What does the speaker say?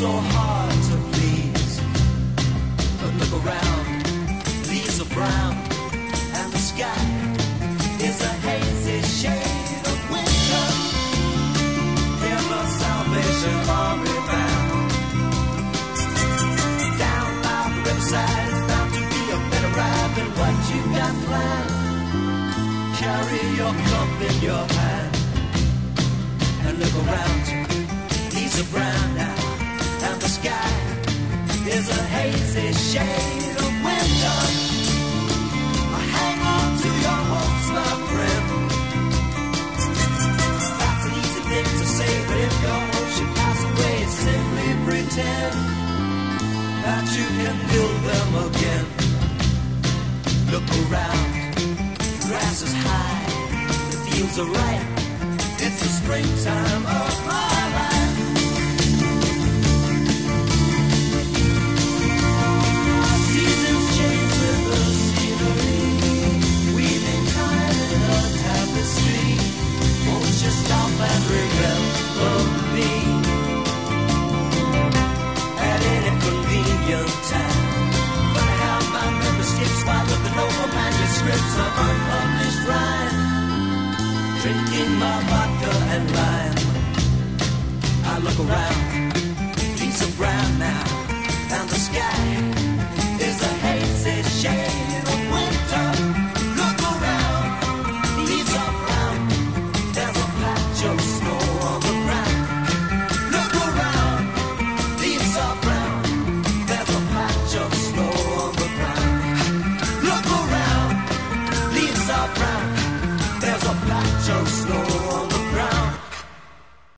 so hard to please. But look around, leaves are brown, and the sky is a hazy shade of winter. Hear the Salvation Army band. Down by the riverside, it's bound to be a better ride than what you got planned. Carry your cup in your hand and look around you. Leaves are brown now, and the sky is a hazy shade of winter. Hang on to your hopes, my friend. That's an easy thing to say, but if your hopes should pass away, simply pretend that you can build them again. Look around, the grass is high, the fields are ripe. It's the springtime of my life. Seasons change with the scenery, weaving time in a tapestry. Won't you stop and remember me at any convenient time? Funny how my memory skips while looking over manuscripts of unpublished rhyme. Drinking my vodka and lime, I look around, leaves are brown now, and the sky is a hazy shade of winter. Look around, leaves are brown, there's a patch of snow on the ground. Look around, leaves are brown, there's a patch of snow on the ground. Look around, leaves are brown, there's a patch of snow.